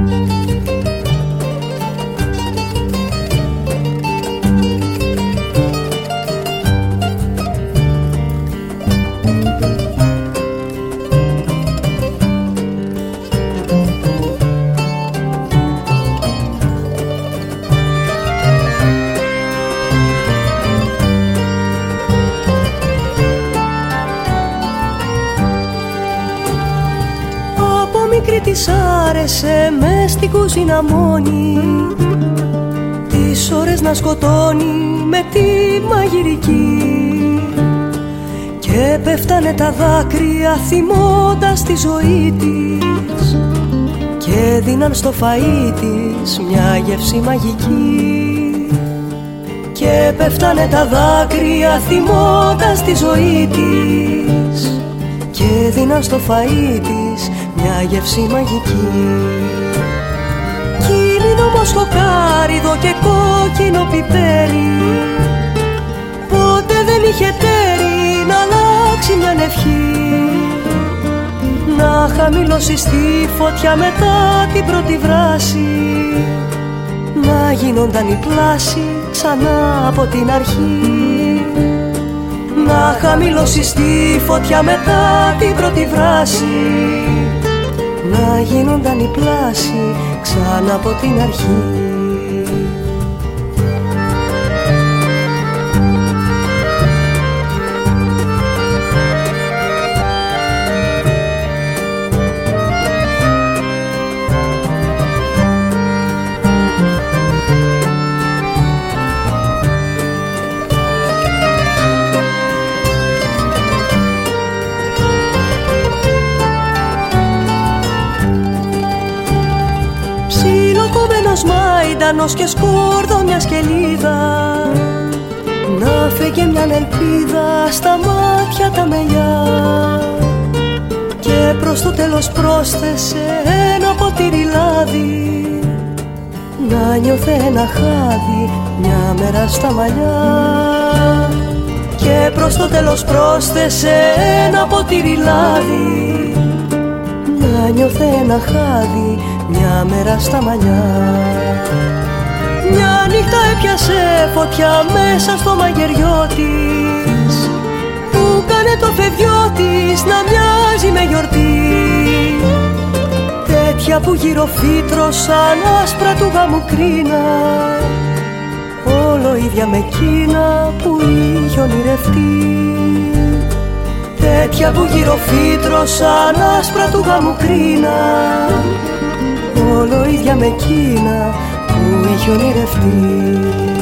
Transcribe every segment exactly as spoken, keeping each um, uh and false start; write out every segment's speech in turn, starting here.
Της άρεσε μες στην κουζίνα μόνη, τις ώρες να σκοτώνει με τη μαγειρική, και πέφτανε τα δάκρυα θυμώντας τη ζωή της, και δίναν στο φαΐ της μια γεύση μαγική. Και πέφτανε τα δάκρυα θυμώντας τη ζωή της, και δίναν στο φαΐ της μια γεύση μαγική. Κίνηνο μοσχοκάριδο και κόκκινο πιπέρι, ποτέ δεν είχε τέρι να αλλάξει μια ευχή, να χαμηλώσει στη φωτιά μετά την πρώτη βράση, να γίνονταν η πλάση ξανά από την αρχή. Να χαμηλώσει στη φωτιά μετά την πρώτη βράση, να γίνονταν η πλάση ξανά από την αρχή. Μαϊντανός και σκόρδο μια σκελίδα, να φέγε μια ελπίδα στα μάτια τα μελιά, και προς το τέλος πρόσθεσε ένα ποτήρι λάδι, να νιώθε ένα χάδι μια μέρα στα μαλλιά. Και προς το τέλος πρόσθεσε ένα ποτήρι λάδι, να νιώθε ένα χάδι μια μέρα στα μαλλιά. Μια νύχτα έπιασε φωτιά μέσα στο μαγειριό της, που κάνε το φευγιό της να μοιάζει με γιορτή, τέτοια που γυροφύτρωσαν άσπρα του γάμου κρίνα, όλο ίδια με εκείνα που είχε ονειρευτεί. Τέτοια που γυροφύτρωσαν άσπρα του γάμου κρίνα, όλο ίδια με εκείνα που είχε ονειρευτεί.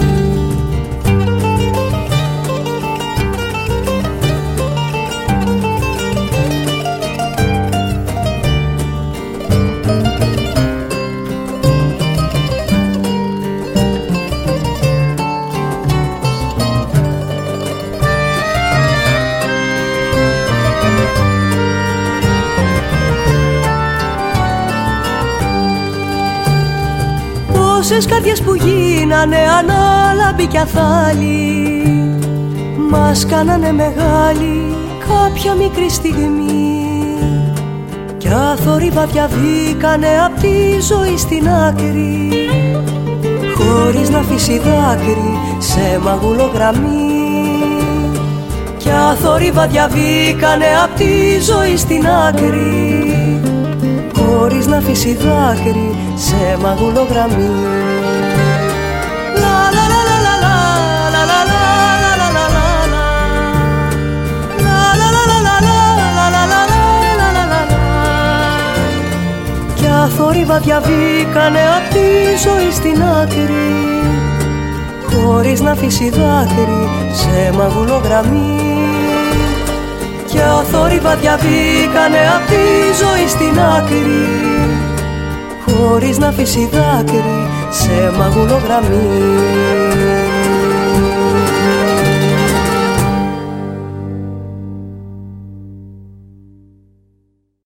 Τόσες καρδιές που γίνανε ανάλαμποι κι αθάλοι, μας κάνανε μεγάλοι κάποια μικρή στιγμή, κι αθόρυβα διαβήκανε απ' τη ζωή στην άκρη, χωρίς να αφήσει δάκρυ σε μαγουλογραμμή. Κι αθόρυβα διαβήκανε απ' τη ζωή στην άκρη, χωρίς να αφήσει δάκρυ σε μαγουλογραμμή. Κι αθόρυβα διαβήκανε απ' τη ζωή στην άκρη, χωρίς να αφήσει δάκρυ σε μαγουλογραμμή. Κι αθόρυβα διαβήκανε απ' τη ζωή στην άκρη, χωρίς να αφήσει δάκρυ σε μαγουλογραμμή.